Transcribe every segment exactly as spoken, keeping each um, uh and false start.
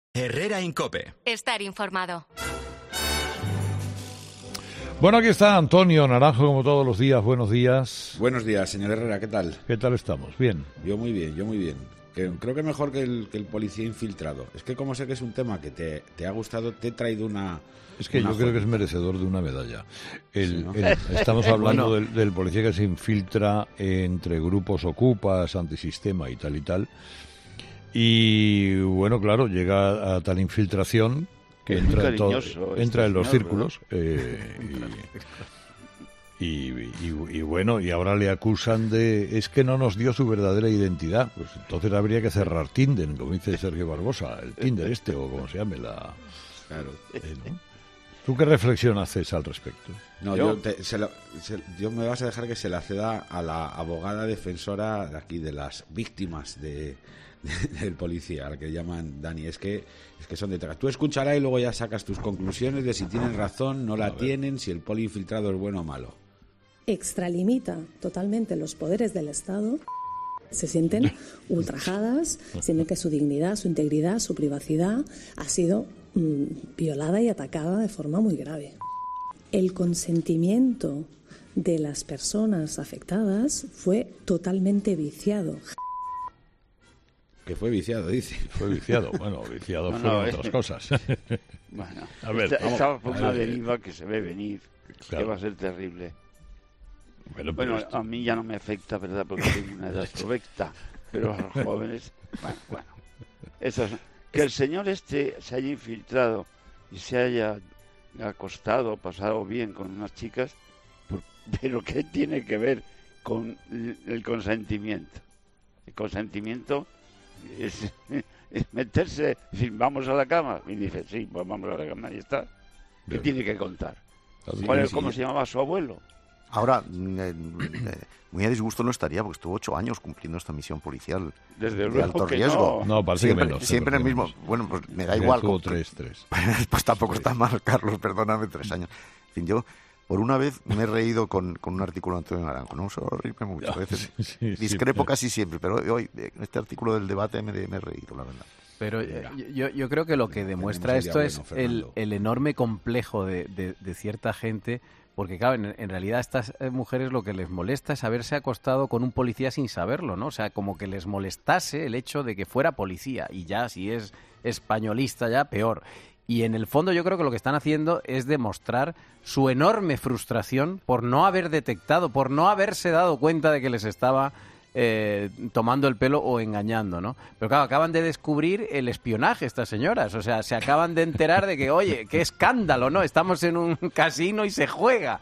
Herrera Incope. Estar informado. Bueno, aquí está Antonio Naranjo, como todos los días. Buenos días. Buenos días, señor Herrera, ¿qué tal? ¿Qué tal estamos? Bien. Yo muy bien, yo muy bien. Que, creo que mejor que el, que el policía infiltrado. Es que como sé que es un tema que te, te ha gustado, te he traído una... Es que una yo creo joya. que es merecedor de una medalla. El, Sí, ¿no? el, estamos hablando Bueno. del, del policía que se infiltra entre grupos ocupas, antisistema y tal y tal. Y bueno, claro, llega a tal infiltración que Es muy entra en, todo, cariñoso este entra en los señor, círculos. eh, y, y, y, y bueno, y ahora le acusan de... Es que no nos dio su verdadera identidad. Pues entonces habría que cerrar Tinder, como dice Sergio Barbosa. El Tinder este, o como se llame la... Claro. eh, ¿no? ¿Tú qué reflexión haces al respecto? No, Yo- yo, te- se lo- se- yo me vas a dejar que se la ceda a la abogada defensora de aquí de las víctimas de, de- del policía, al que llaman Dani. Es que es que son de traga. Tú escúchala y luego ya sacas tus conclusiones de si tienen razón, no la tienen, si el poli infiltrado es bueno o malo. Extralimita totalmente los poderes del Estado, se sienten ultrajadas, sienten que su dignidad, su integridad, su privacidad ha sido mm, violada y atacada de forma muy grave. El consentimiento de las personas afectadas fue totalmente viciado. Que fue viciado, dice. Fue viciado. Bueno, viciado No, fueron no, otras eh. cosas. Bueno, A ver, esta, vamos, esta fue a una ver. deriva que se ve venir, Claro. que va a ser terrible. Bueno, pero Bueno, esto- a mí ya no me afecta, ¿verdad? Porque tengo una edad provecta, pero a los jóvenes, bueno, bueno. Eso es- que el señor este se haya infiltrado y se haya acostado, pasado bien con unas chicas, por- pero ¿qué tiene que ver con el el consentimiento? El consentimiento es, es meterse, decir, vamos a la cama, y dice, sí, pues vamos a la cama y está. ¿Qué Bien. tiene que contar? Así ¿Cuál que es- sí. ¿Cómo se llamaba su abuelo? Ahora, mm, eh, eh, muy a disgusto no estaría, porque estuvo ocho años cumpliendo esta misión policial Desde de luego alto que riesgo. No, parece siempre que menos. siempre en el parece mismo. menos. Bueno, pues me da Sí, igual. estuvo con- tres, tres. Pues tampoco está mal, Carlos, perdóname, tres años. En fin, yo, por una vez, me he reído con, con un artículo de Antonio Naranjo. No suelo reírme mucho, a veces Sí, sí, discrepo sí. casi siempre, pero hoy, en este artículo del debate, me, me he reído, la verdad. Pero eh, yo, yo creo que lo que demuestra tenemos el esto día bueno, es el, Fernando. el enorme complejo de, de- de cierta gente, porque claro, en, en realidad a estas eh, mujeres lo que les molesta es haberse acostado con un policía sin saberlo, ¿no? O sea, como que les molestase el hecho de que fuera policía, y ya si es españolista ya, peor. Y en el fondo yo creo que lo que están haciendo es demostrar su enorme frustración por no haber detectado, por no haberse dado cuenta de que les estaba eh, tomando el pelo o engañando, ¿no? Pero claro, acaban de descubrir el espionaje estas señoras, o sea, se acaban de enterar de que, oye, qué escándalo, ¿no? Estamos en un casino y se juega.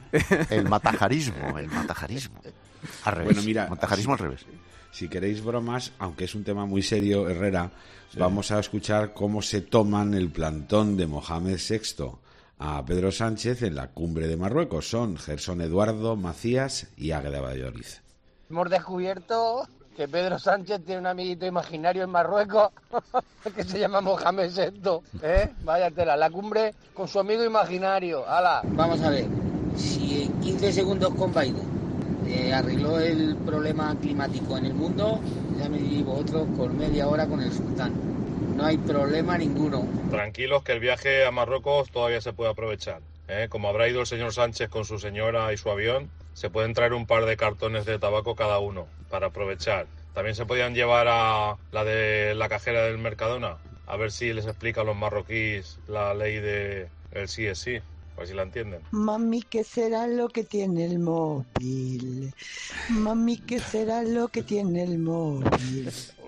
El matajarismo, el matajarismo. Al revés. Bueno, mira, matajarismo sí. al revés. Si queréis bromas, aunque es un tema muy serio, Herrera, vamos a escuchar cómo se toman el plantón de Mohamed sexto a Pedro Sánchez en la cumbre de Marruecos. Son Gerson Eduardo Macías y Águeda Valladolid. Hemos descubierto que Pedro Sánchez tiene un amiguito imaginario en Marruecos que se llama Mohamed sexto, ¿eh? Vaya tela, la cumbre con su amigo imaginario. ¡Hala! Vamos a ver, si en quince segundos con Biden eh, arregló el problema climático en el mundo, ya me digo vosotros con media hora con el sultán. No hay problema ninguno. Tranquilos que el viaje a Marruecos todavía se puede aprovechar, ¿eh? Como habrá ido el señor Sánchez con su señora y su avión, se pueden traer un par de cartones de tabaco cada uno para aprovechar. También se podían llevar a la de la cajera del Mercadona, a ver si les explica a los marroquíes la ley de el sí es sí, a ver si la entienden. Mami, ¿qué será lo que tiene el móvil? Mami, ¿qué será lo que tiene el móvil?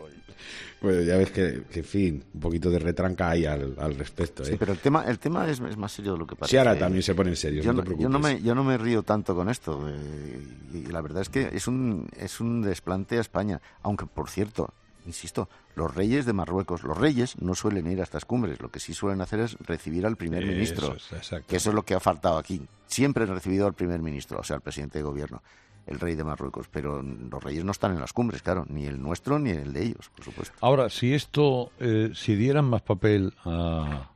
Bueno, ya ves que, que, en fin, un poquito de retranca hay al, al respecto, ¿eh? Sí, pero el tema, el tema es, es más serio de lo que parece. Sí, ahora también se pone en serio, yo no no, te yo preocupes. no me, yo no me río tanto con esto. Eh, y, y la verdad es que es un, es un desplante a España. Aunque, por cierto, insisto, los reyes de Marruecos, los reyes no suelen ir a estas cumbres. Lo que sí suelen hacer es recibir al primer Eso ministro. es, exacto. Que eso es lo que ha faltado aquí. Siempre han recibido al primer ministro, o sea, al presidente de gobierno, el rey de Marruecos. Pero los reyes no están en las cumbres, claro. Ni el nuestro ni el de ellos, por supuesto. Ahora, si esto, eh, si dieran más papel a,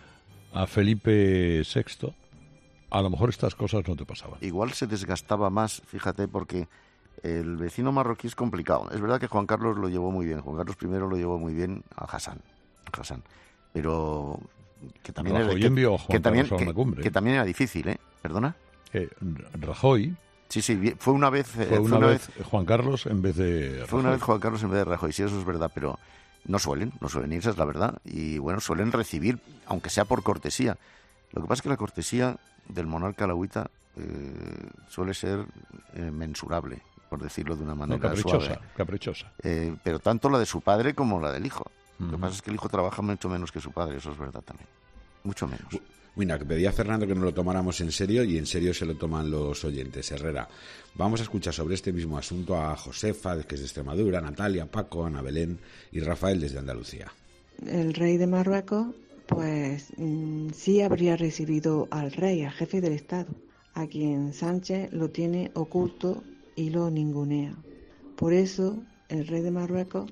a Felipe sexto, a lo mejor estas cosas no te pasaban. Igual se desgastaba más, fíjate, porque el vecino marroquí es complicado. Es verdad que Juan Carlos lo llevó muy bien, Juan Carlos primero lo llevó muy bien a Hassan, a Hassan. pero que también, Rajoy era, que, envió a Juan que, también, Carlos a una que, cumbre. que también era difícil, ¿eh? ¿Perdona? Eh, Rajoy... Sí, sí, fue una vez... Fue, eh, fue una, una vez, vez Juan Carlos en vez de Rajoy. Fue una vez Juan Carlos en vez de Rajoy, sí, eso es verdad, pero no suelen, no suelen irse, es la verdad. Y bueno, suelen recibir, aunque sea por cortesía. Lo que pasa es que la cortesía del monarca alauita eh, suele ser eh, mensurable, por decirlo de una manera no, caprichosa, suave. caprichosa. Eh, pero tanto la de su padre como la del hijo. Uh-huh. Lo que pasa es que el hijo trabaja mucho menos que su padre, eso es verdad también. Mucho menos. Mira, que pedía a Fernando que nos lo tomáramos en serio y en serio se lo toman los oyentes. Herrera, vamos a escuchar sobre este mismo asunto a Josefa, que es de Extremadura, Natalia, Paco, Ana Belén y Rafael desde Andalucía. El rey de Marruecos, pues mmm, sí habría recibido al rey, al jefe del Estado, a quien Sánchez lo tiene oculto y lo ningunea. Por eso el rey de Marruecos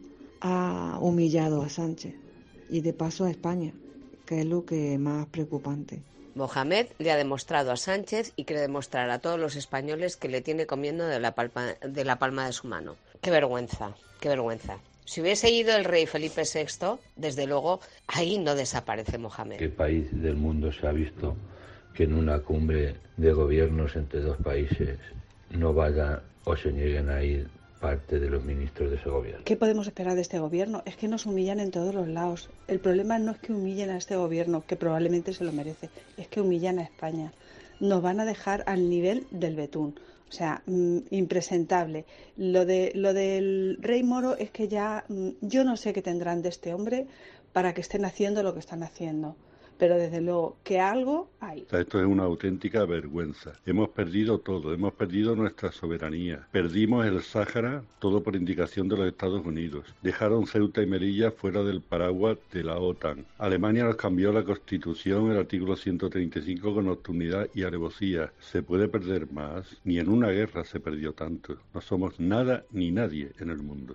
ha humillado a Sánchez y de paso a España, que es lo que más preocupante. Mohamed le ha demostrado a Sánchez y quiere demostrar a todos los españoles que le tiene comiendo de la palma de, la palma de su mano. Qué vergüenza, qué vergüenza. Si hubiese ido el rey Felipe sexto, desde luego, ahí no desaparece Mohamed. ¿Qué país del mundo se ha visto que en una cumbre de gobiernos entre dos países no vaya o se nieguen a ir parte de los ministros de ese gobierno? ¿Qué podemos esperar de este gobierno? Es que nos humillan en todos los lados. El problema no es que humillen a este gobierno, que probablemente se lo merece, es que humillan a España. Nos van a dejar al nivel del betún. O sea, mmm, impresentable. Lo de lo del rey Moro es que ya mmm, yo no sé qué tendrán de este hombre para que estén haciendo lo que están haciendo. Pero desde luego que algo hay. O sea, esto es una auténtica vergüenza. Hemos perdido todo, hemos perdido nuestra soberanía. Perdimos el Sáhara, todo por indicación de los Estados Unidos. Dejaron Ceuta y Melilla fuera del paraguas de la OTAN. Alemania nos cambió la Constitución, el artículo ciento treinta y cinco, con nocturnidad y alevosía. ¿Se puede perder más? Ni en una guerra se perdió tanto. No somos nada ni nadie en el mundo.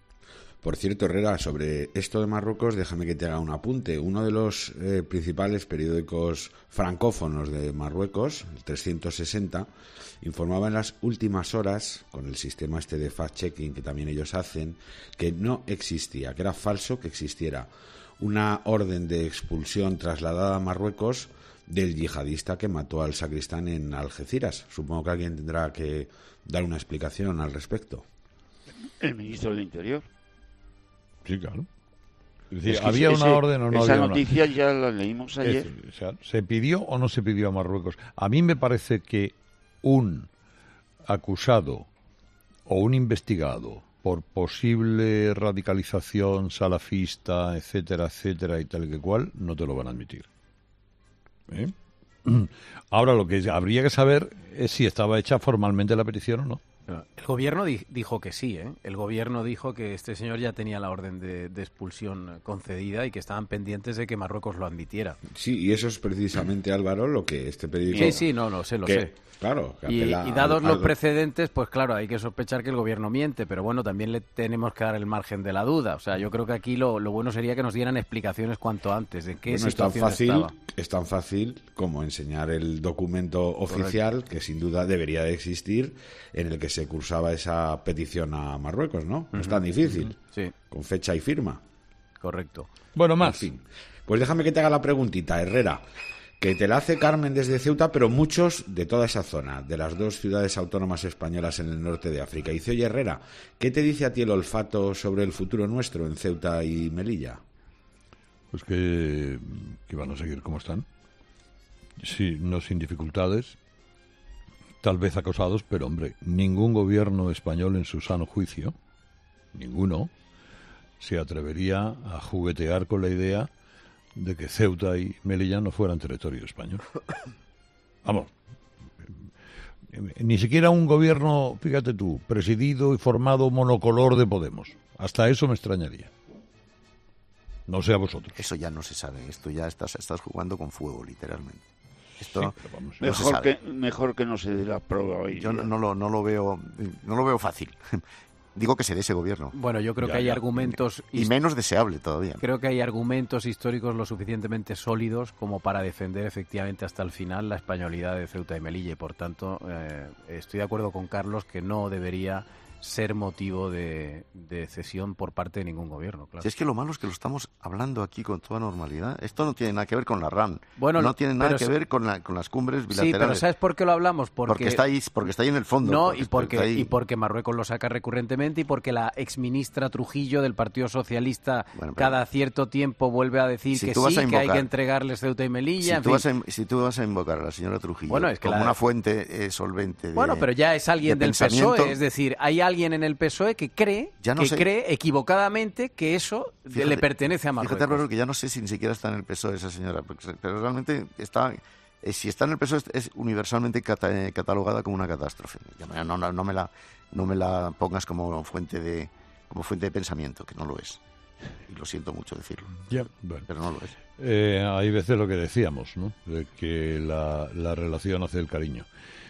Por cierto, Herrera, sobre esto de Marruecos, déjame que te haga un apunte. Uno de los eh, principales periódicos francófonos de Marruecos, el trescientos sesenta, informaba en las últimas horas, con el sistema este de fact-checking que también ellos hacen, que no existía, que era falso que existiera una orden de expulsión trasladada a Marruecos del yihadista que mató al sacristán en Algeciras. Supongo que alguien tendrá que dar una explicación al respecto. El ministro del Interior. Sí, claro. Es decir, Es que ¿había ese, una orden o no esa había una? noticia ya la leímos ayer. Es, o sea, ¿se pidió o no se pidió a Marruecos? A mí me parece que un acusado o un investigado por posible radicalización salafista, etcétera, etcétera, y tal que cual, no te lo van a admitir. ¿Eh? Ahora, lo que habría que saber es si estaba hecha formalmente la petición o no. El gobierno di- dijo que sí, ¿eh? El gobierno dijo que este señor ya tenía la orden de, de expulsión concedida y que estaban pendientes de que Marruecos lo admitiera. Sí, y eso es precisamente, Álvaro, lo que este periódico... Sí, sí, no, lo sé, lo que, sé. Claro. Que Y, apela y dados al- los al- precedentes, pues claro, hay que sospechar que el gobierno miente, pero bueno, también le tenemos que dar el margen de la duda. O sea, yo creo que aquí lo, lo bueno sería que nos dieran explicaciones cuanto antes de qué Bueno, es tan situación fácil, estaba. es tan fácil como enseñar el documento oficial, Correcto. que sin duda debería de existir, en el que se cursaba esa petición a Marruecos, ¿no? No es tan difícil. Ujú, sí. Con fecha y firma. Correcto. Bueno, más. En fin. Pues déjame que te haga la preguntita, Herrera, que te la hace Carmen desde Ceuta, pero muchos de toda esa zona, de las dos ciudades autónomas españolas en el norte de África. Y dice, oye, Herrera, ¿qué te dice a ti el olfato sobre el futuro nuestro en Ceuta y Melilla? Pues que, que van a seguir como están. Sí, no sin dificultades, tal vez acosados, pero hombre, ningún gobierno español en su sano juicio, ninguno, se atrevería a juguetear con la idea de que Ceuta y Melilla no fueran territorio español. Vamos, ni siquiera un gobierno, fíjate tú, presidido y formado monocolor de Podemos. Hasta eso me extrañaría. No sé a vosotros. Eso ya no se sabe. Esto ya estás, estás jugando con fuego, literalmente. Esto Sí, pero vamos, no se Mejor sabe. que, mejor que no se dé la prueba hoy. Yo no, no lo, no lo veo, no lo veo fácil. Digo que se dé ese gobierno. Bueno, yo creo Ya, que hay ya. argumentos... Y menos deseable todavía. Creo que hay argumentos históricos lo suficientemente sólidos como para defender efectivamente hasta el final la españolidad de Ceuta y Melilla y por tanto eh, estoy de acuerdo con Carlos que no debería ser motivo de, de cesión por parte de ningún gobierno, claro. Si es que lo malo es que lo estamos hablando aquí con toda normalidad. Esto no tiene nada que ver con la R A N. Bueno, no tiene nada que se... ver con, la, con las cumbres bilaterales. Sí, pero ¿sabes por qué lo hablamos? Porque, porque, está, ahí, porque está ahí en el fondo. No, porque y, porque, está ahí. y porque Marruecos lo saca recurrentemente y porque la exministra Trujillo del Partido Socialista bueno, cada cierto tiempo vuelve a decir si que sí, invocar, que hay que entregarles Ceuta y Melilla. Si, en tú fin. vas a, si tú vas a invocar a la señora Trujillo bueno, es que como la... una fuente eh, solvente de Bueno, pero ya es alguien de del P S O E, es decir, hay alguien en el P S O E que cree, ya no que sé. cree equivocadamente que eso fíjate, le pertenece a Marruecos. Fíjate, Álvaro, que ya no sé si ni siquiera está en el P S O E esa señora, pero realmente está... Eh, si está en el P S O E es, es universalmente cata, eh, catalogada como una catástrofe. No, no, no, no, me la, no me la pongas como fuente de como fuente de pensamiento, que no lo es. Y lo siento mucho decirlo. Ya, bueno. Pero no lo es. Eh, hay veces lo que decíamos, ¿no? De que la, la relación hace el cariño.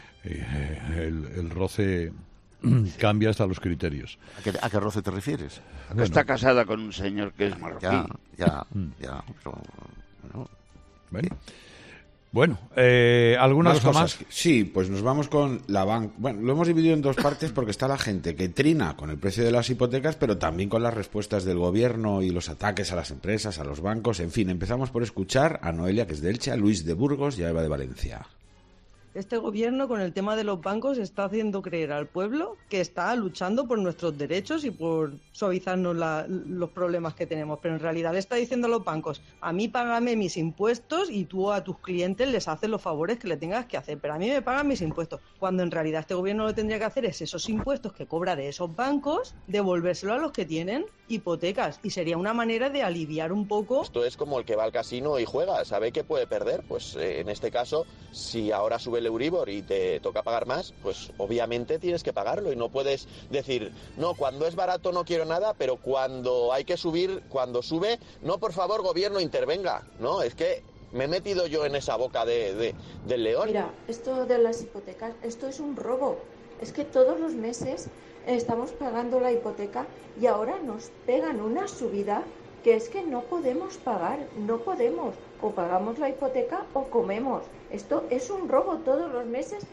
Eh, el, el roce cambia hasta los criterios. ¿A qué, a qué roce te refieres? Bueno, está casada con un señor que es marroquí. Ya, ya, ya. Pero, bueno, bueno. Bueno, eh, ¿alguna más cosa cosas? más? Sí, pues nos vamos con la banca. Bueno, lo hemos dividido en dos partes porque está la gente que trina con el precio de las hipotecas, pero también con las respuestas del gobierno y los ataques a las empresas, a los bancos. En fin, empezamos por escuchar a Noelia, que es de Elche, a Luis de Burgos y a Eva de Valencia. Este gobierno, con el tema de los bancos, está haciendo creer al pueblo que está luchando por nuestros derechos y por suavizarnos la, los problemas que tenemos. Pero en realidad le está diciendo a los bancos, a mí págame mis impuestos y tú a tus clientes les haces los favores que le tengas que hacer. Pero a mí me pagan mis impuestos. Cuando en realidad este gobierno lo que tendría que hacer es esos impuestos que cobra de esos bancos, devolvérselo a los que tienen hipotecas. Y sería una manera de aliviar un poco. Esto es como el que va al casino y juega, sabe que puede perder. Pues eh, en este caso, si ahora sube el Euribor y te toca pagar más, pues obviamente tienes que pagarlo y no puedes decir, no, cuando es barato no quiero nada, pero cuando hay que subir, cuando sube, no, por favor, gobierno, intervenga. No, es que me he metido yo en esa boca de, de, del león. Mira, esto de las hipotecas, esto es un robo. Es que todos los meses estamos pagando la hipoteca y ahora nos pegan una subida que es que no podemos pagar, no podemos. O pagamos la hipoteca o comemos. Esto es un robo todos los meses.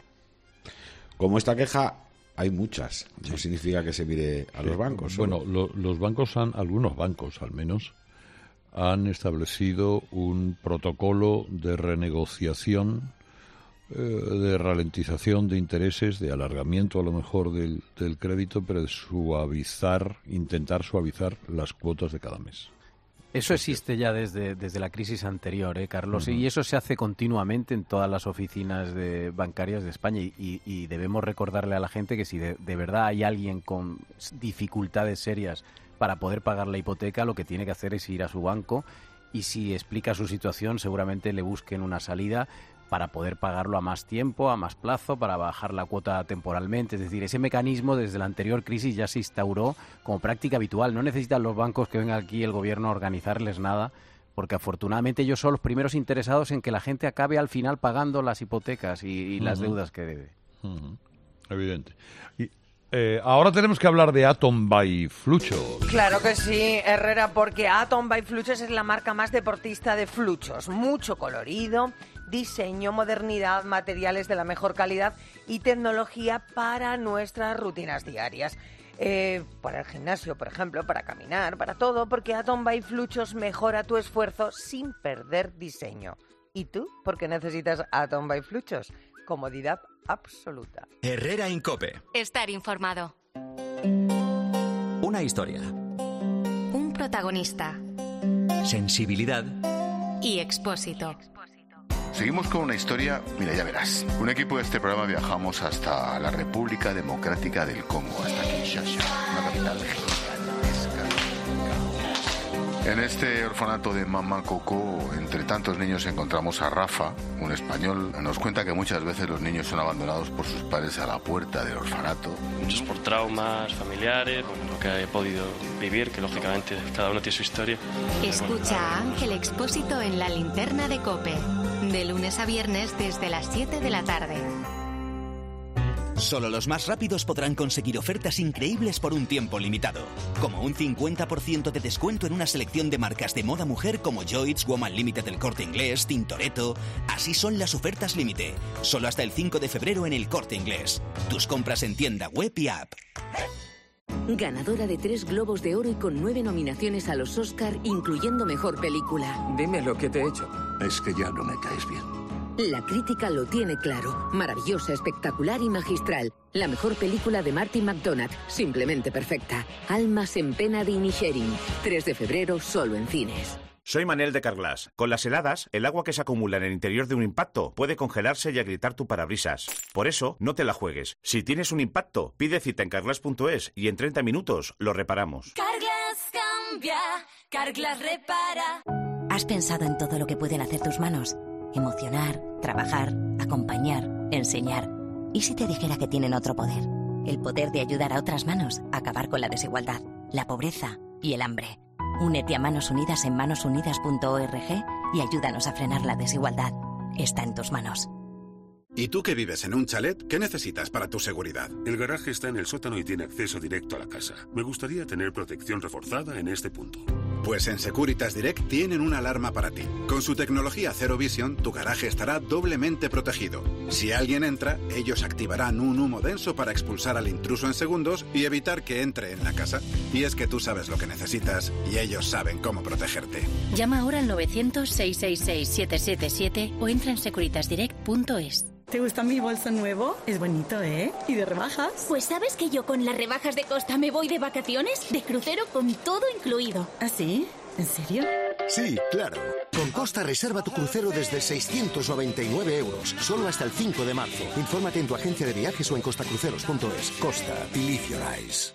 Como esta queja hay muchas. No significa que se mire a los bancos. Bueno, lo, los bancos han, algunos bancos al menos, han establecido un protocolo de renegociación, eh, de ralentización de intereses, de alargamiento a lo mejor del, del crédito, pero de suavizar, intentar suavizar las cuotas de cada mes. Eso existe ya desde, desde la crisis anterior, ¿eh, Carlos? Uh-huh. Y eso se hace continuamente en todas las oficinas de, bancarias de España y, y, y debemos recordarle a la gente que si de, de verdad hay alguien con dificultades serias para poder pagar la hipoteca, lo que tiene que hacer es ir a su banco y si explica su situación seguramente le busquen una salida para poder pagarlo a más tiempo, a más plazo, para bajar la cuota temporalmente. Es decir, ese mecanismo desde la anterior crisis ya se instauró como práctica habitual. No necesitan los bancos que venga aquí el gobierno a organizarles nada, porque afortunadamente ellos son los primeros interesados en que la gente acabe al final pagando las hipotecas y, y uh-huh. las deudas que debe. Uh-huh. Evidente. Y eh, ahora tenemos que hablar de Atom by Fluchos. Claro que sí, Herrera, porque Atom by Fluchos es la marca más deportista de fluchos. Mucho colorido, diseño, modernidad, materiales de la mejor calidad y tecnología para nuestras rutinas diarias. Eh, para el gimnasio, por ejemplo, para caminar, para todo, porque Atom by Fluchos mejora tu esfuerzo sin perder diseño. ¿Y tú? ¿Por qué necesitas Atom by Fluchos? Comodidad absoluta. Herrera en COPE. Estar informado. Una historia. Un protagonista. Sensibilidad. Y Expósito. Seguimos con una historia, mira, ya verás. Un equipo de este programa viajamos hasta la República Democrática del Congo, hasta Kinshasa, una capital gigantesca. En este orfanato de Mama Coco, entre tantos niños encontramos a Rafa, un español. Nos cuenta que muchas veces los niños son abandonados por sus padres a la puerta del orfanato. Muchos por traumas familiares, bueno, lo que he podido vivir, que lógicamente cada uno tiene su historia. Escucha a Ángel Expósito en La Linterna de COPE, de lunes a viernes desde las siete de la tarde. Solo los más rápidos podrán conseguir ofertas increíbles por un tiempo limitado, como un cincuenta por ciento de descuento en una selección de marcas de moda mujer como Joyce, Woman Limited del Corte Inglés, Tintoretto. Así son las ofertas límite, solo hasta el cinco de febrero en el Corte Inglés. Tus compras en tienda web y app. ganadora de tres Globos de Oro y con nueve nominaciones a los Oscar, incluyendo Mejor Película. Dime lo que te he hecho. Es que ya no me caes bien. La crítica lo tiene claro. Maravillosa, espectacular y magistral. La mejor película de Martin McDonagh. Simplemente perfecta. Almas en pena de Inisherin. tres de febrero, solo en cines. Soy Manel de Carglass. Con las heladas, el agua que se acumula en el interior de un impacto puede congelarse y agrietar tu parabrisas. Por eso, no te la juegues. Si tienes un impacto, pide cita en carglass punto es y en treinta minutos lo reparamos. Carglass cambia, Carglass repara. ¿Has pensado en todo lo que pueden hacer tus manos? Emocionar, trabajar, acompañar, enseñar. ¿Y si te dijera que tienen otro poder? El poder de ayudar a otras manos a acabar con la desigualdad, la pobreza y el hambre. Únete a Manos Unidas en manos unidas punto org y ayúdanos a frenar la desigualdad. Está en tus manos. ¿Y tú que vives en un chalet? ¿Qué necesitas para tu seguridad? El garaje está en el sótano y tiene acceso directo a la casa. Me gustaría tener protección reforzada en este punto. Pues en Securitas Direct tienen una alarma para ti. Con su tecnología Zero Vision, tu garaje estará doblemente protegido. Si alguien entra, ellos activarán un humo denso para expulsar al intruso en segundos y evitar que entre en la casa. Y es que tú sabes lo que necesitas y ellos saben cómo protegerte. Llama ahora al novecientos, seiscientos sesenta y seis, siete siete siete o entra en securitas direct punto es. ¿Te gusta mi bolso nuevo? Es bonito, ¿eh? ¿Y de rebajas? Pues ¿sabes que yo con las rebajas de Costa me voy de vacaciones? De crucero con todo incluido. ¿Ah, sí? ¿En serio? Sí, claro. Con Costa reserva tu crucero desde seiscientos noventa y nueve euros, solo hasta el cinco de marzo. Infórmate en tu agencia de viajes o en costacruceros punto es. Costa, live your eyes.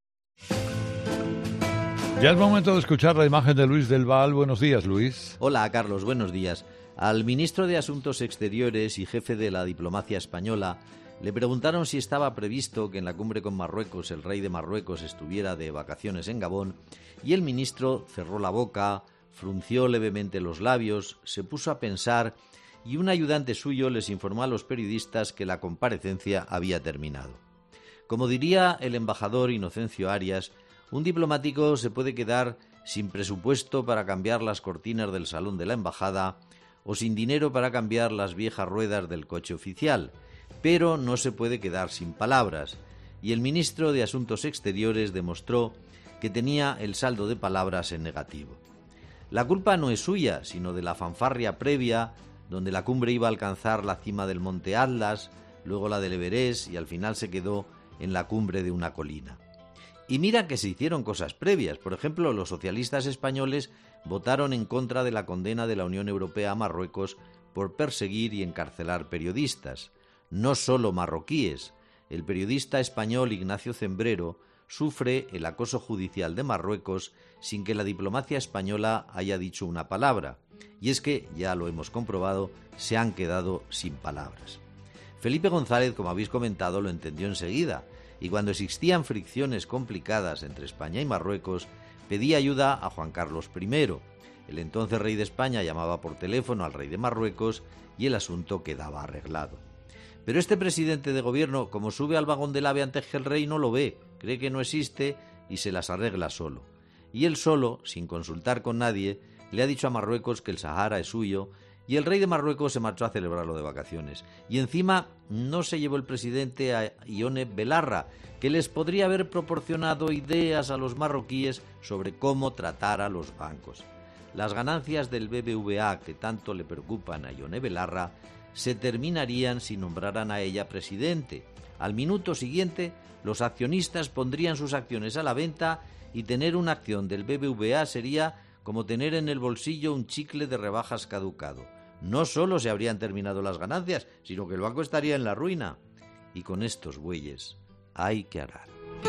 Ya es momento de escuchar la imagen de Luis del Val. Buenos días, Luis. Hola, Carlos. Buenos días. Al ministro de Asuntos Exteriores y jefe de la diplomacia española le preguntaron si estaba previsto que en la cumbre con Marruecos el rey de Marruecos estuviera de vacaciones en Gabón, y el ministro cerró la boca, frunció levemente los labios, se puso a pensar y un ayudante suyo les informó a los periodistas que la comparecencia había terminado. Como diría el embajador Inocencio Arias, un diplomático se puede quedar sin presupuesto para cambiar las cortinas del salón de la embajada o sin dinero para cambiar las viejas ruedas del coche oficial, pero no se puede quedar sin palabras, y el ministro de Asuntos Exteriores demostró que tenía el saldo de palabras en negativo. La culpa no es suya, sino de la fanfarria previa, donde la cumbre iba a alcanzar la cima del Monte Atlas, luego la del Everest y al final se quedó en la cumbre de una colina. Y mira que se hicieron cosas previas. Por ejemplo, los socialistas españoles votaron en contra de la condena de la Unión Europea a Marruecos por perseguir y encarcelar periodistas. No solo marroquíes. El periodista español Ignacio Zembrero sufre el acoso judicial de Marruecos sin que la diplomacia española haya dicho una palabra. Y es que, ya lo hemos comprobado, se han quedado sin palabras. Felipe González, como habéis comentado, lo entendió enseguida, y cuando existían fricciones complicadas entre España y Marruecos, pedía ayuda a Juan Carlos primero. El entonces rey de España llamaba por teléfono al rey de Marruecos y el asunto quedaba arreglado. Pero este presidente de gobierno, como sube al vagón del ave antes que el rey, no lo ve, cree que no existe y se las arregla solo. Y él solo, sin consultar con nadie, le ha dicho a Marruecos que el Sahara es suyo, y el rey de Marruecos se marchó a celebrarlo de vacaciones. Y encima no se llevó el presidente a Ione Belarra, que les podría haber proporcionado ideas a los marroquíes sobre cómo tratar a los bancos. Las ganancias del B B V A que tanto le preocupan a Ione Belarra se terminarían si nombraran a ella presidente. Al minuto siguiente, los accionistas pondrían sus acciones a la venta y tener una acción del B B V A sería como tener en el bolsillo un chicle de rebajas caducado. No solo se habrían terminado las ganancias, sino que el banco estaría en la ruina. Y con estos bueyes hay que arar.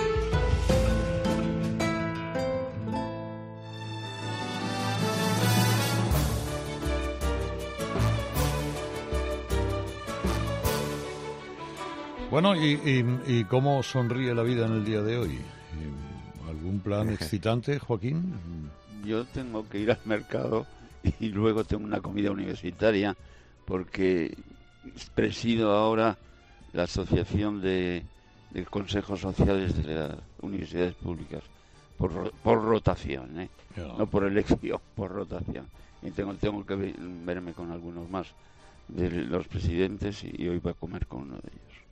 Bueno, ¿y, y, y cómo sonríe la vida en el día de hoy? ¿Algún plan excitante, Joaquín? Yo tengo que ir al mercado y luego tengo una comida universitaria porque presido ahora la asociación de, de consejos sociales de las universidades públicas por, por rotación, ¿eh? Yeah. No por elección, por rotación. Y tengo, tengo que verme con algunos más de los presidentes y hoy voy a comer con uno de ellos.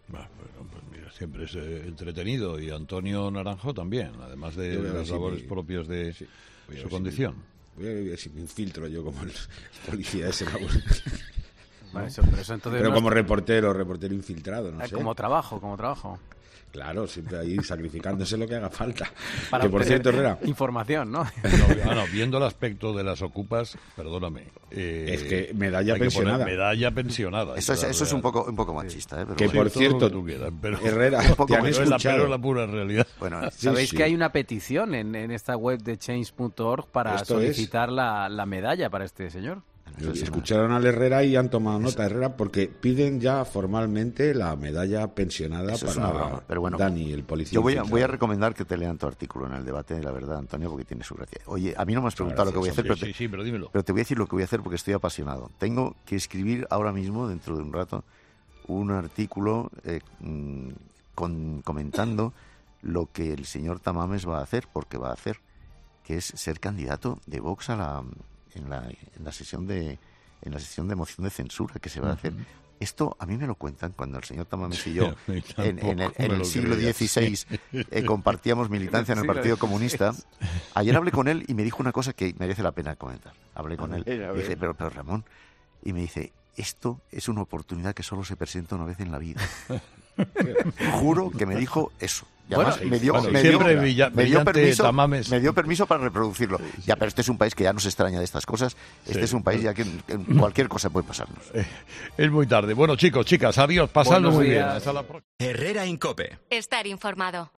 Bueno, pues mira, siempre es eh, entretenido, y Antonio Naranjo también, además de Yo voy a ver las si labores me- propias de sí, voy a su ver si condición. me- voy a ver si me infiltro yo como el policía ese. Bueno, eso- pero eso entonces Pero no como es- reportero, reportero infiltrado, no Eh, sé. Como trabajo, como trabajo. Claro, siempre ahí sacrificándose lo que haga falta. Para que por obtener cierto, Herrera, información, ¿no? No, no, viendo el aspecto de las ocupas, perdóname. eh, Es que medalla hay que poner pensionada. medalla pensionada. Eso es, Esa eso es un real. poco un poco machista, ¿eh? Pero que bueno. por todo lo cierto, que tú quieras, pero- Herrera, Un poco te han menos. Pero es la, escuchado. pero es la pura realidad. Bueno, Sí, Sabéis sí. que hay una petición en, en esta web de change punto org para Esto es. solicitar la, la medalla para este señor. eso es una- Escucharon al Herrera y han tomado nota, Herrera, porque piden ya formalmente la medalla pensionada Eso es para una broma, pero bueno, Dani, el policía. Yo voy a, infiltrado. voy a recomendar que te lean tu artículo en el debate de la verdad, Antonio, porque tiene su gracia. Oye, a mí no me has preguntado lo que voy a hacer, Sí, pero sí, te, sí, pero dímelo. pero te voy a decir lo que voy a hacer porque estoy apasionado. Tengo que escribir ahora mismo, dentro de un rato, un artículo eh, mm, con- comentando lo que el señor Tamames va a hacer, porque va a hacer, que es ser candidato de Vox a la, en, la, en la sesión de en la sesión de moción de censura que se va a hacer. Esto a mí me lo cuentan cuando el señor Tamames y yo, A mí en, en el, tampoco en me el lo siglo creía. dieciséis, eh, compartíamos militancia en el Siglo Partido dieciséis. Comunista. Ayer hablé con él y me dijo una cosa que merece la pena comentar. Hablé con A él ver, a y dije, ver. pero, pero Ramón, y me dice, esto es una oportunidad que solo se presenta una vez en la vida. Juro que me dijo eso. Y Bueno, además me dio, bueno, me dio- siempre brilla- me dio brillante permiso, Tamames. me dio permiso para reproducirlo. Ya, pero este es un país que ya no se extraña de estas cosas. Este Sí. es un país ya que en cualquier cosa puede pasarnos. Eh, es muy tarde. Bueno, chicos, chicas, adiós. Pasadlo Buenos muy bien. días. Hasta la próxima. Herrera Incope. Estar informado.